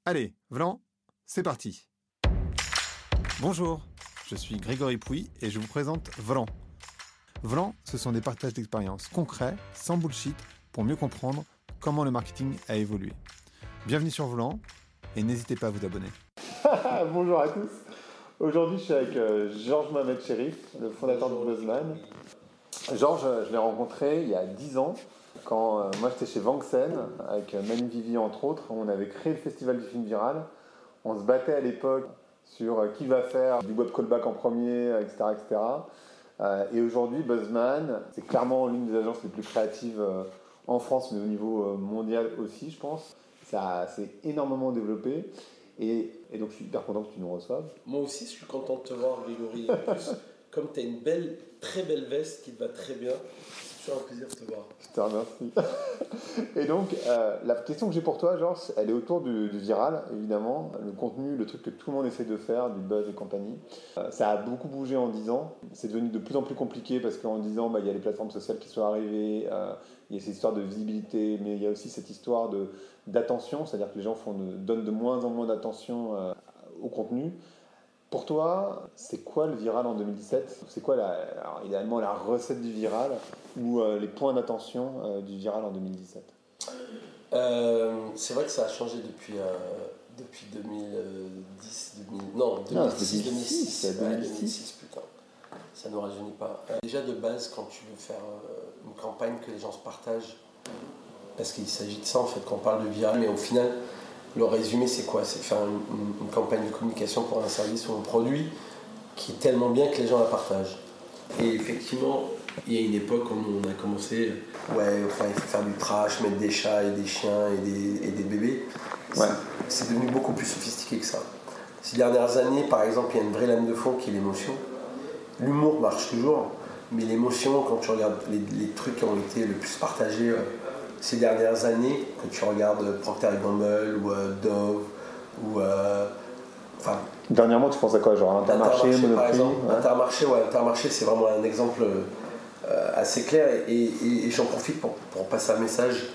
Allez, Vlan, c'est parti. Bonjour, je suis Grégory Pouy et je vous présente Vlan. Vlan, ce sont des partages d'expériences concrets, sans bullshit, pour mieux comprendre comment le marketing a évolué. Bienvenue sur Vlan et n'hésitez pas à vous abonner. Bonjour à tous. Aujourd'hui, je suis avec Georges Mohamed Cherif, le fondateur de Buzzman. Georges, je l'ai rencontré il y a 10 ans, quand moi j'étais chez Vanksen, avec Manu Vivi entre autres. On avait créé le festival du film viral. On se battait à l'époque sur qui va faire du web callback en premier, etc. etc. Et aujourd'hui, Buzzman, c'est clairement l'une des agences les plus créatives en France, mais au niveau mondial aussi, je pense. Ça s'est énormément développé. Et donc, je suis hyper content que tu nous reçoives. Moi aussi, je suis content de te voir, Grégory. En plus, comme tu as une belle, très belle veste qui te va très bien, c'est toujours un plaisir de te voir. Je te remercie. Et donc, la question que j'ai pour toi, Georges, elle est autour du viral, évidemment. Le contenu, le truc que tout le monde essaie de faire, du buzz et compagnie. Ça a beaucoup bougé en 10 ans. C'est devenu de plus en plus compliqué parce qu'en 10 ans, il y a les plateformes sociales qui sont arrivées. Il y a cette histoire de visibilité, mais il y a aussi cette histoire d'attention, c'est-à-dire que les gens donnent de moins en moins d'attention au contenu. Pour toi, c'est quoi le viral en 2017 ? C'est quoi, alors, idéalement, la recette du viral ou les points d'attention du viral en 2017 ? C'est vrai que ça a changé depuis 2010, 2006, 2006, putain. Ça ne nous rajeunit pas. Déjà de base, quand tu veux faire une campagne que les gens se partagent, parce qu'il s'agit de ça en fait quand on parle de viral, mais au final, le résumé c'est quoi ? C'est faire une campagne de communication pour un service ou un produit qui est tellement bien que les gens la partagent. Et effectivement, il y a une époque où on a commencé, il faut faire du trash, mettre des chats et des chiens et des bébés. Ouais. C'est devenu beaucoup plus sophistiqué que ça. Ces dernières années, par exemple, il y a une vraie lame de fond qui est l'émotion. L'humour marche toujours, mais l'émotion, quand tu regardes les trucs qui ont été le plus partagés ces dernières années, quand tu regardes Procter & Gamble ou Dove, ou... Dernièrement, tu penses à quoi ? Genre Intermarché, Monoprix, par exemple. Intermarché, c'est vraiment un exemple assez clair, et j'en profite pour passer un message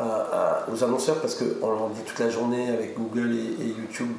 aux annonceurs, parce qu'on leur dit toute la journée avec Google et YouTube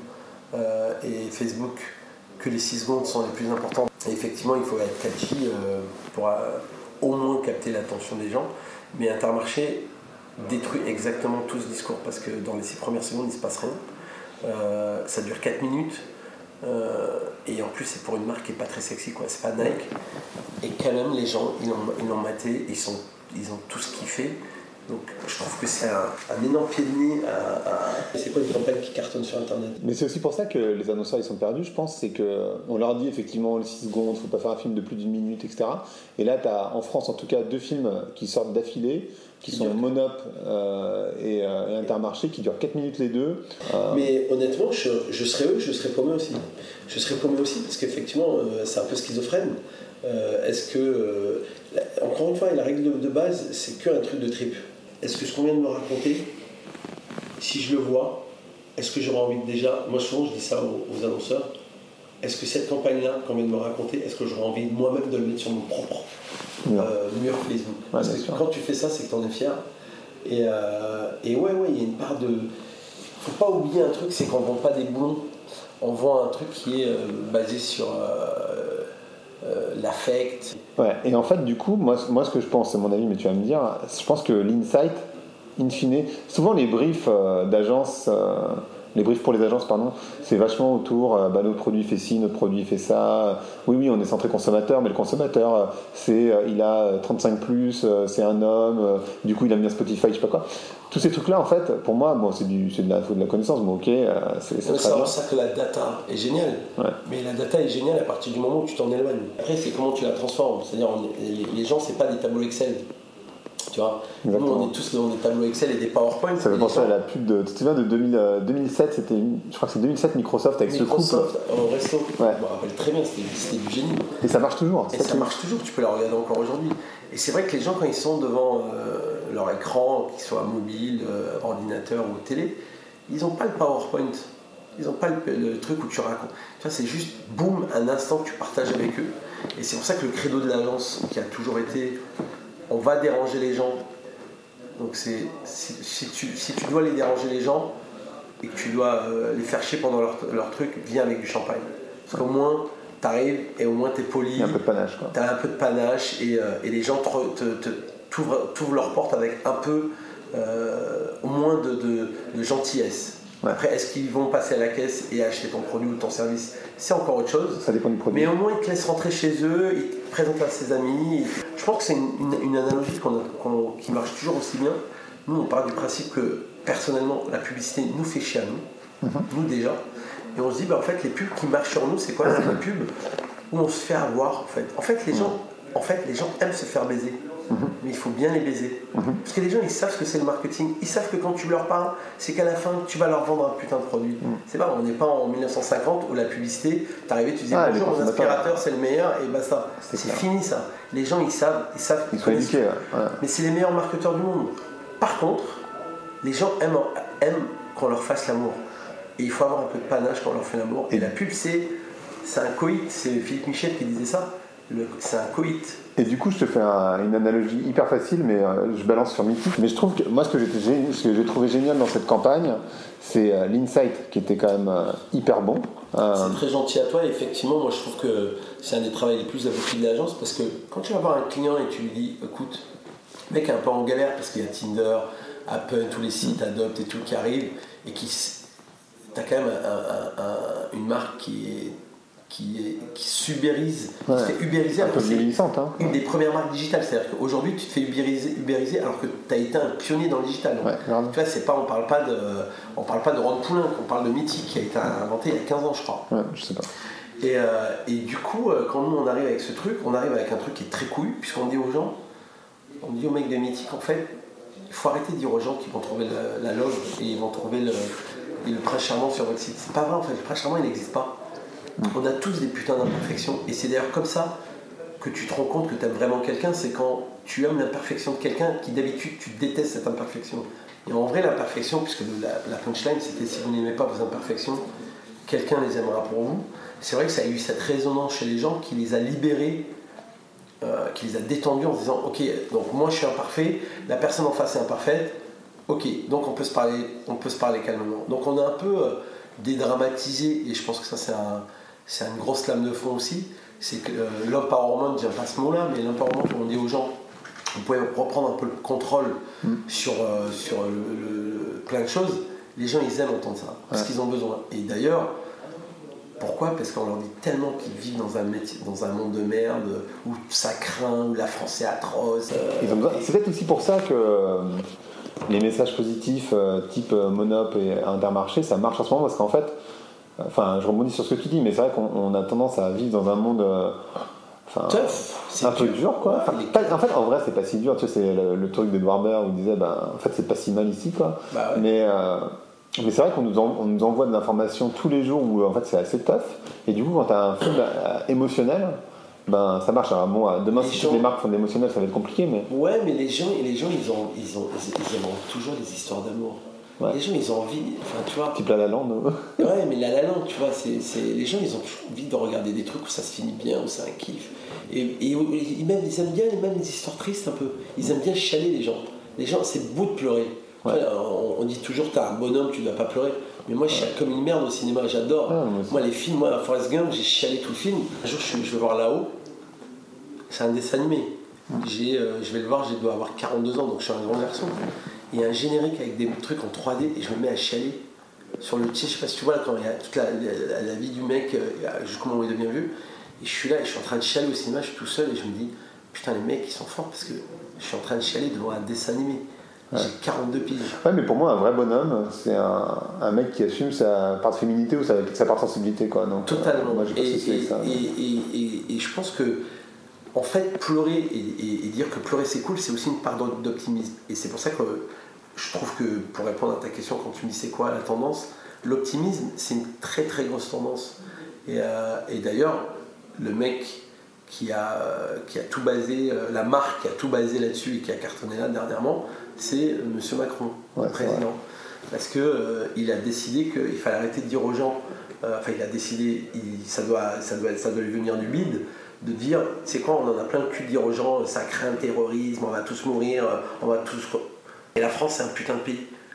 et Facebook que les 6 secondes sont les plus importantes. Et effectivement, il faut être catchy pour au moins capter l'attention des gens. Mais Intermarché détruit exactement tout ce discours, parce que dans les 6 premières secondes, il ne se passe rien. Ça dure 4 minutes. Et en plus, c'est pour une marque qui n'est pas très sexy, quoi. C'est pas Nike. Et quand même, les gens, ils l'ont maté, ils ont tous kiffé. Donc je trouve que c'est un énorme pied de nez C'est quoi une campagne qui cartonne sur Internet ? Mais c'est aussi pour ça que les annonceurs ils sont perdus, je pense. C'est qu'on leur dit effectivement les 6 secondes, il ne faut pas faire un film de plus d'une minute, etc. Et là, tu as en France en tout cas 2 films qui sortent d'affilée, qui sont Monop et Intermarché, qui durent 4 minutes les deux. Mais honnêtement, je serais eux, je serais paumé aussi. Je serais paumé aussi parce qu'effectivement, c'est un peu schizophrène. Est-ce que, encore une fois, la règle de base, c'est qu'un truc de trip. Est-ce que ce qu'on vient de me raconter, si je le vois, est-ce que j'aurais envie de déjà... Moi, souvent, je dis ça aux annonceurs. Est-ce que cette campagne-là qu'on vient de me raconter, est-ce que j'aurais envie moi-même de le mettre sur mon propre mur Facebook ? Parce que quand tu fais ça, c'est que tu en es fier. Et il y a une part de... Faut pas oublier un truc, c'est qu'on ne vend pas des boulons. On vend un truc qui est basé sur l'affect. Ouais, et en fait, du coup, moi ce que je pense, c'est mon avis, mais tu vas me dire, je pense que l'insight, in fine, souvent les briefs d'agence, les briefs pour les agences, pardon, c'est vachement autour, notre produit fait ci, notre produit fait ça. Oui, on est centré consommateur, mais le consommateur, il a 35 plus, c'est un homme, du coup il aime bien Spotify, je sais pas quoi. Tous ces trucs-là, en fait, pour moi, c'est de la connaissance, mais ok, c'est pour ça que la data est géniale. Ouais. Mais la data est géniale à partir du moment où tu t'en éloignes. Après, c'est comment tu la transformes. C'est-à-dire, les gens, c'est pas des tableaux Excel. Tu vois, exactement. Nous on est tous dans des tableaux Excel et des PowerPoint. Ça fait penser à la pub tu te souviens de 2007, je crois que c'est 2007 Microsoft avec Microsoft, ce couple. Au resto. Ouais. Je me rappelle très bien, c'était du génie. Et ça marche toujours. Et ça marche toujours, tu peux la regarder encore aujourd'hui. Et c'est vrai que les gens, quand ils sont devant leur écran, qu'ils soient mobile, ordinateur ou télé, ils n'ont pas le PowerPoint. Ils n'ont pas le truc où tu racontes. Tu vois, c'est juste boum, un instant que tu partages avec eux. Et c'est pour ça que le credo de l'agence, qui a toujours été on va déranger les gens. Donc si tu dois les déranger les gens, et que tu dois les faire chier pendant leur truc, viens avec du champagne. Parce qu'au moins, t'arrives et au moins t'es poli. Il y a un peu de panache, quoi. T'as un peu de panache et les gens t'ouvrent leurs portes avec un peu, au moins de gentillesse. Ouais. Après, est-ce qu'ils vont passer à la caisse et acheter ton produit ou ton service? C'est encore autre chose. Ça dépend du produit. Mais au moins, ils te laissent rentrer chez eux, ils te présentent à ses amis. Je pense que c'est une analogie qui marche toujours aussi bien. Nous, on part du principe que, personnellement, la publicité nous fait chier à nous, nous déjà. Et on se dit, en fait, les pubs qui marchent sur nous, c'est quoi? C'est les pubs où on se fait avoir, en fait. En fait, les gens aiment se faire baiser. Mais il faut bien les baiser. Parce que les gens, ils savent ce que c'est le marketing. Ils savent que quand tu leur parles, c'est qu'à la fin, tu vas leur vendre un putain de produit. C'est pas, on n'est pas en 1950 où la publicité, t'arrivais, tu disais bonjour, mon aspirateur, c'est le meilleur, et basta. C'est fini ça. Les gens, ils savent. Ils sont éduqués. Ouais. Mais c'est les meilleurs marketeurs du monde. Par contre, les gens aiment qu'on leur fasse l'amour. Et il faut avoir un peu de panache quand on leur fait l'amour. Et la pub, c'est un coït. C'est Philippe Michel qui disait ça. C'est un coït. Et du coup, je te fais une analogie hyper facile, mais je balance sur Mythique. Mais je trouve que moi, ce que j'ai trouvé génial dans cette campagne, c'est l'insight qui était quand même hyper bon. C'est très gentil à toi. Et effectivement, moi, je trouve que c'est un des travaux les plus aboutis de l'agence parce que quand tu vas voir un client et tu lui dis, écoute, le mec est un peu en galère parce qu'il y a Tinder, Apple, tous les sites, Adopt et tout qui arrivent et t'as quand même une marque qui s'ubérise, qui se fait ubériser, alors que c'est une des premières marques digitales. C'est-à-dire qu'aujourd'hui, tu te fais ubériser alors que tu as été un pionnier dans le digital. Ouais, tu vois, on parle pas de Rod Poulain, on parle de Mythique qui a été inventé il y a 15 ans, je crois. Ouais, je sais pas. Et du coup, quand nous on arrive avec ce truc, on arrive avec un truc qui est très couillu, puisqu'on dit aux gens, on dit aux mecs de Mythique, en fait, il faut arrêter de dire aux gens qu'ils vont trouver la love et ils vont trouver le prince charmant sur votre site. C'est pas vrai, en fait, le prince charmant il n'existe pas. On a tous des putains d'imperfections et c'est d'ailleurs comme ça que tu te rends compte que tu aimes vraiment quelqu'un, c'est quand tu aimes l'imperfection de quelqu'un qui d'habitude tu détestes cette imperfection. Et en vrai l'imperfection, puisque la punchline c'était si vous n'aimez pas vos imperfections, quelqu'un les aimera pour vous. C'est vrai que ça a eu cette résonance chez les gens qui les a libérés, qui les a détendus en se disant ok, donc moi je suis imparfait, la personne en face est imparfaite, ok, donc on peut se parler calmement. Donc on a un peu dédramatisé, et je pense que ça c'est une grosse lame de fond aussi, c'est que l'empowerment, j'aime pas ce mot-là, mais l'empowerment, on dit aux gens, vous pouvez reprendre un peu le contrôle sur plein de choses. Les gens, ils aiment entendre ça, parce qu'ils ont besoin. Et d'ailleurs, pourquoi? Parce qu'on leur dit tellement qu'ils vivent dans un monde de merde, où ça craint, où la France est atroce. Ils ont besoin. C'est peut-être aussi pour ça que les messages positifs type Monop et Intermarché, ça marche en ce moment, parce qu'en fait, je rebondis sur ce que tu dis, mais c'est vrai qu'on a tendance à vivre dans un monde un peu dur, quoi. En vrai, c'est pas si dur, tu sais, c'est le truc d'Edouard Baird où il disait, en fait, c'est pas si mal ici, quoi. Bah ouais. Mais c'est vrai qu'on nous envoie de l'information tous les jours où en fait c'est assez tough, et du coup, quand t'as un film émotionnel, ça marche. Alors, bon, demain, si toutes les marques font de l'émotionnel, ça va être compliqué, mais... Ouais, mais les gens ils aiment toujours des histoires d'amour. Ouais. Les gens, ils ont envie, tu vois... Type La La Land. Ouais, mais La La Land, tu vois, les gens, ils ont envie de regarder des trucs où ça se finit bien, où c'est un kiff. Et ils aiment bien même les histoires tristes, un peu. Ils aiment bien chialer, les gens. Les gens, c'est beau de pleurer. Ouais. On dit toujours, t'as un bonhomme, tu ne dois pas pleurer. Mais moi, je chiale comme une merde au cinéma, j'adore. Moi, les films, Forrest Gump, j'ai chialé tout le film. Un jour, je vais voir Là-haut. C'est un dessin animé. Je vais le voir, je dois avoir 42 ans, donc je suis un grand garçon. Il y a un générique avec des trucs en 3D et je me mets à chialer sur le je sais pas si tu vois, quand il y a toute la vie du mec, comment il devient vieux. Et je suis là et je suis en train de chialer au cinéma, je suis tout seul et je me dis, putain, les mecs ils sont forts parce que je suis en train de chialer devant un dessin animé. Ouais. J'ai 42 piges. Ouais, mais pour moi, un vrai bonhomme, c'est un mec qui assume sa part de féminité ou sa part de sensibilité, quoi. Donc, totalement. Moi, j'ai pas de souci avec ça. Et je pense que, en fait, pleurer et dire que pleurer c'est cool, c'est aussi une part d'optimisme. Et c'est pour ça que je trouve que, pour répondre à ta question, quand tu me dis c'est quoi la tendance, l'optimisme, c'est une très très grosse tendance. Et d'ailleurs, le mec qui a tout basé, la marque qui a tout basé là-dessus et qui a cartonné là dernièrement, c'est M. Macron, le président. Parce qu'il a décidé qu'il fallait arrêter de dire aux gens, il a décidé, ça doit lui venir du bide, de dire, c'est quoi, on en a plein le cul de dire aux gens, ça craint le terrorisme, on va tous mourir, on va tous... Et la France, c'est un putain de pays.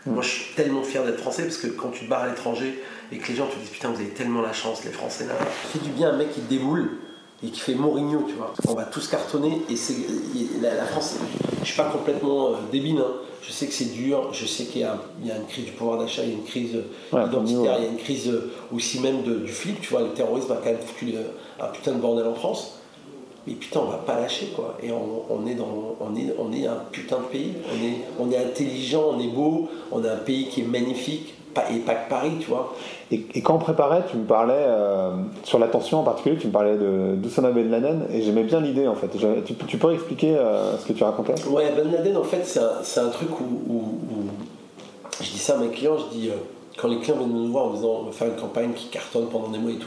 Moi, je suis tellement fier d'être français parce que quand tu te barres à l'étranger et que les gens te disent putain, vous avez tellement la chance, les Français là. Ça fait du bien un mec qui déboule et qui fait Mourinho, tu vois. On va tous cartonner et la France, je suis pas complètement débile, hein. Je sais que c'est dur, je sais qu'il y a une crise du pouvoir d'achat, il y a une crise identitaire, il y a une crise aussi même du flip, tu vois. Le terrorisme a quand même foutu un putain de bordel en France. Mais putain, on va pas lâcher, quoi. Et on est un putain de pays. On est intelligent, on est beau, on a un pays qui est magnifique, et pas que Paris, tu vois. Et quand on préparait, tu me parlais, sur l'attention en particulier, tu me parlais d'Oussama Ben Laden, et j'aimais bien l'idée, en fait. Tu pourrais expliquer ce que tu racontais ? Ouais, Ben Laden, en fait, c'est un truc où je dis ça à mes clients, je dis, quand les clients viennent nous voir en disant on va faire une campagne qui cartonne pendant des mois et tout,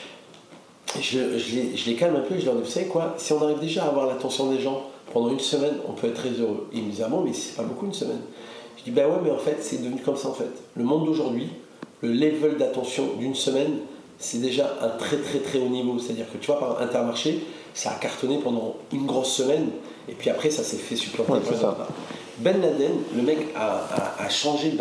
je les calme un peu et je leur dis, vous savez quoi, si on arrive déjà à avoir l'attention des gens pendant une semaine, on peut être très heureux. Et ils me disent, ah bon, mais c'est pas beaucoup une semaine. Je dis, bah ouais, mais en fait, c'est devenu comme ça en fait. Le monde d'aujourd'hui, le level d'attention d'une semaine, c'est déjà un très très très haut niveau. C'est-à-dire que tu vois, par Intermarché, ça a cartonné pendant une grosse semaine, et puis après, ça s'est fait supplanter par exemple. Ben Laden, le mec a changé le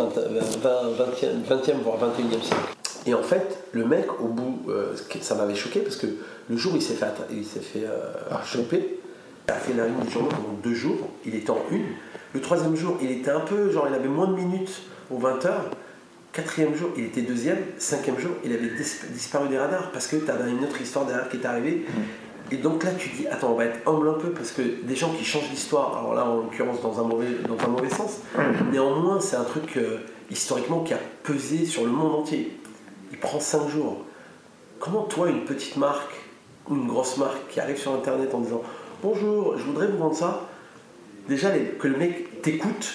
20e voire 21e siècle. Et en fait, le mec, au bout, ça m'avait choqué parce que le jour où il s'est fait choper, il a fait la une du journal pendant 2 jours, il était en une. Le 3e jour, il était un peu, genre il avait moins de minutes aux 20h. 4e jour, il était 2e. 5e jour, il avait disparu des radars parce que tu avais une autre histoire derrière qui est arrivée. Et donc là, tu dis, attends, on va être humble un peu parce que des gens qui changent l'histoire, alors là, en l'occurrence, dans un mauvais sens, néanmoins, c'est un truc historiquement qui a pesé sur le monde entier. Il prend 5 jours. Comment toi, une petite marque ou une grosse marque qui arrive sur Internet en disant « Bonjour, je voudrais vous vendre ça », déjà que le mec t'écoute,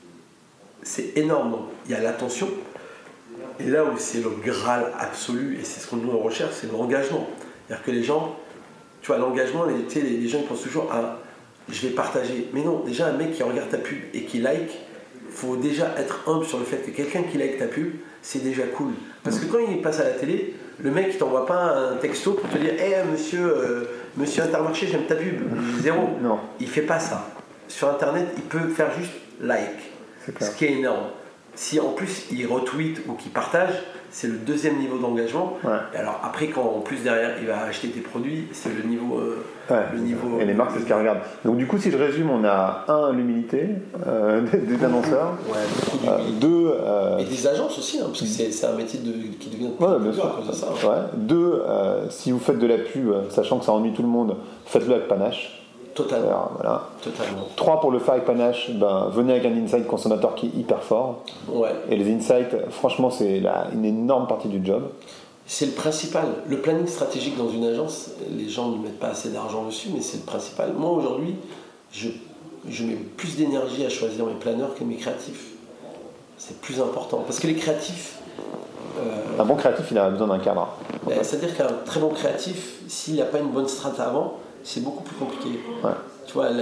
c'est énorme. Donc, il y a l'attention. Et là où c'est le Graal absolu, et c'est ce qu'on nous recherche, c'est l'engagement. C'est-à-dire que les gens, tu vois, l'engagement, les gens ils pensent toujours à « je vais partager ». Mais non, déjà un mec qui regarde ta pub et qui like, il faut déjà être humble sur le fait que quelqu'un qui like ta pub, c'est déjà cool. Parce que quand il passe à la télé, le mec il t'envoie pas un texto pour te dire hey, monsieur Intermarché, j'aime ta pub. Zéro. Non. Il fait pas ça. Sur Internet, il peut faire juste like. Ce qui est énorme. Si en plus il retweet ou qu'il partage, c'est le 2e niveau d'engagement. Ouais. Et alors après, quand en plus derrière il va acheter tes produits, c'est le niveau. Et les marques, c'est ce qu'elles regardent. Donc du coup, si je résume, on a 1, l'humilité des annonceurs. Ouais, 2. Et des agences aussi, hein, parce que c'est un métier qui devient bien sûr. À cause de ça. Ouais. 2, si vous faites de la pub, sachant que ça ennuie tout le monde, faites-le avec panache. Totalement. Voilà. Totalement. 3, pour le faire avec panache, venez avec un insight consommateur qui est hyper fort. Ouais. Et les insights, franchement, c'est une énorme partie du job. C'est le principal. Le planning stratégique dans une agence, les gens ne mettent pas assez d'argent dessus, mais c'est le principal. Moi, aujourd'hui, je mets plus d'énergie à choisir mes planeurs que mes créatifs. C'est plus important. Parce que les créatifs... un bon créatif, il a besoin d'un cadre. C'est-à-dire qu'un très bon créatif, s'il n'a pas une bonne strate avant, c'est beaucoup plus compliqué. Ouais. Tu vois,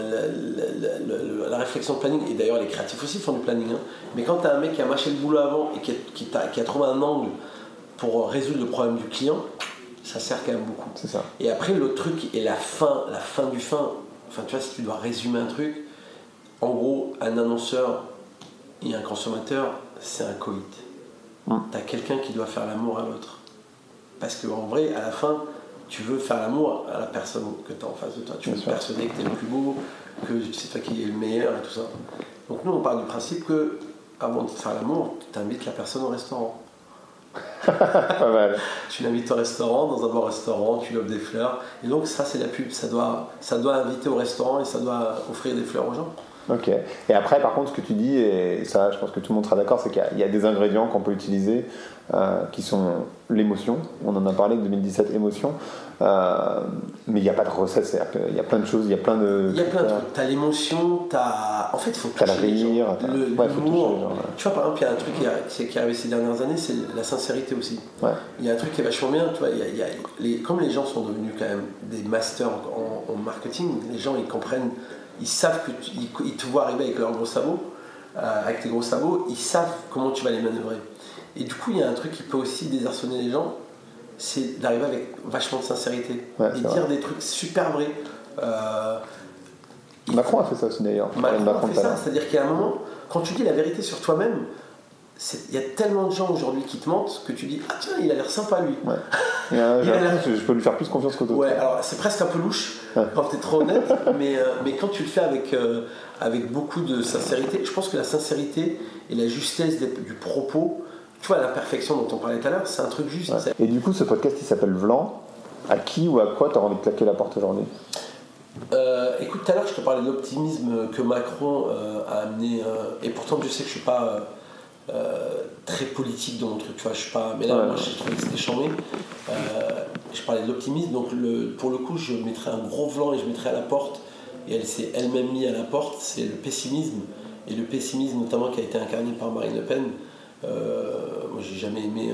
la réflexion de planning, et d'ailleurs les créatifs aussi font du planning, hein, mais quand tu as un mec qui a mâché le boulot avant et qui a trouvé un angle pour résoudre le problème du client, ça sert quand même beaucoup. C'est ça. Et après, l'autre truc est la fin du fin. Enfin, tu vois, si tu dois résumer un truc, en gros, un annonceur et un consommateur, c'est un coït. Tu as quelqu'un qui doit faire l'amour à l'autre. Parce qu'en vrai, à la fin, tu veux faire l'amour à la personne que tu as en face de toi. Tu veux persuader que tu es le plus beau, que c'est toi qui es le meilleur et tout ça. Donc nous, on part du principe que avant de faire l'amour, tu invites la personne au restaurant. Pas mal. Tu l'invites au restaurant, dans un bon restaurant, tu lui offres des fleurs. Et donc ça, c'est la pub. Ça doit inviter au restaurant et ça doit offrir des fleurs aux gens. Ok. Et après, par contre, ce que tu dis, et ça, je pense que tout le monde sera d'accord, c'est qu'il y a des ingrédients qu'on peut utiliser qui sont l'émotion. On en a parlé de 2017, émotion. Mais il n'y a pas de recette, c'est-à-dire qu'il y a plein de choses, il y a plein de... Il y a plein de trucs. T'as l'émotion, en fait, il faut toucher les gens. L'humour. Tu vois, par exemple, il y a un truc qui est arrivé ces dernières années, c'est la sincérité aussi. Ouais. Il y a un truc qui est vachement bien, tu vois, comme les gens sont devenus quand même des masters en marketing, les gens, ils comprennent, ils savent qu'ils te voient arriver avec leurs gros sabots, avec tes gros sabots, ils savent comment tu vas les manœuvrer. Et du coup, il y a un truc qui peut aussi désarçonner les gens, c'est d'arriver avec vachement de sincérité et dire des trucs super vrais. Macron a fait ça aussi d'ailleurs. Macron a fait ça, c'est-à-dire qu'il y a un moment, quand tu dis la vérité sur toi-même, il y a tellement de gens aujourd'hui qui te mentent que tu dis ah tiens il a l'air sympa lui. Ouais. Je peux lui faire plus confiance qu'aux autres. Ouais, alors c'est presque un peu louche quand tu es trop honnête, mais quand tu le fais avec beaucoup de sincérité, je pense que la sincérité et la justesse du propos, tu vois la perfection dont on parlait tout à l'heure, c'est un truc juste. Ouais. Et du coup ce podcast il s'appelle Vlan. À qui ou à quoi tu as envie de claquer la porte aujourd'hui? Écoute, tout à l'heure je te parlais de l'optimisme que Macron a amené, et pourtant je sais que je suis pas très politique dans mon truc, tu vois, je suis pas, mais là moi j'ai trouvé que c'était chambé. Je parlais de l'optimisme, donc pour le coup je mettrais un gros Vlan et je mettrais à la porte, et elle s'est elle-même mis à la porte, c'est le pessimisme, et le pessimisme notamment qui a été incarné par Marine Le Pen. Moi j'ai jamais aimé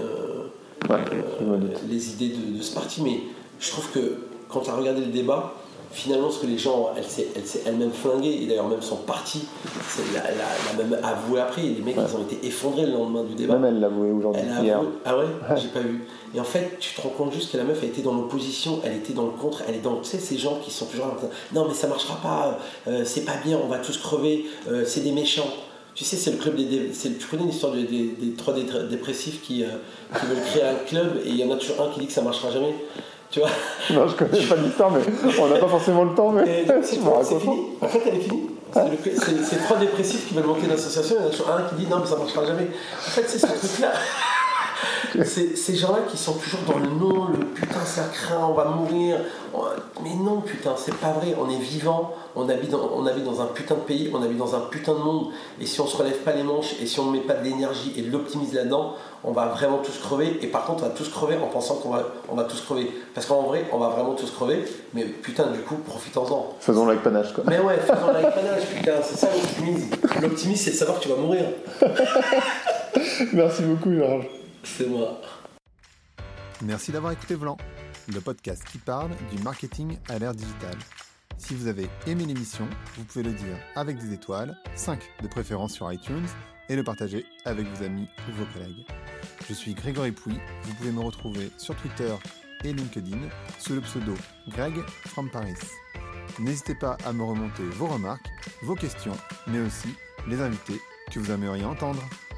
les idées de ce parti, mais je trouve que quand tu as regardé le débat, finalement ce que les gens, elle s'est elle-même flinguée, et d'ailleurs même son parti l'a même avoué après, et les mecs ils ont été effondrés le lendemain du débat. Même elle l'a avoué aujourd'hui, hier. Ah ouais, j'ai pas vu. Et en fait tu te rends compte juste que la meuf elle était dans l'opposition, elle était dans le contre, elle est dans, tu sais, ces gens qui sont toujours là, non mais ça marchera pas, c'est pas bien, on va tous crever, c'est des méchants. Tu sais, c'est le club tu connais l'histoire des trois dépressifs qui veulent créer un club, et il y en a toujours un qui dit que ça marchera jamais. Tu vois? Non, je connais pas l'histoire, mais on n'a pas forcément le temps. Mais c'est fini. En fait, elle est finie. C'est trois dépressifs qui veulent monter une association, il y en a toujours un qui dit non, mais ça marchera jamais. En fait, c'est ce truc-là. Ces gens-là qui sont toujours dans le non, le putain ça craint, on va mourir. Mais non putain, c'est pas vrai, on est vivant, on habite dans un putain de pays, on habite dans un putain de monde, et si on se relève pas les manches, et si on ne met pas de l'énergie et de l'optimisme là-dedans, on va vraiment tous crever. Et par contre on va tous crever en pensant qu'on va tous crever. Parce qu'en vrai, on va vraiment tous crever, mais putain du coup, profitons-en. Faisons-le avec panache quoi. Mais ouais, faisons-le avec panache, putain, c'est ça l'optimisme. L'optimisme c'est de savoir que tu vas mourir. Merci beaucoup Georges. C'est moi. Merci d'avoir écouté Vlan, le podcast qui parle du marketing à l'ère digitale. Si vous avez aimé l'émission, vous pouvez le dire avec des étoiles, 5 de préférence sur iTunes, et le partager avec vos amis ou vos collègues. Je suis Grégory Pouy, vous pouvez me retrouver sur Twitter et LinkedIn sous le pseudo Greg from Paris. N'hésitez pas à me remonter vos remarques, vos questions, mais aussi les invités que vous aimeriez entendre.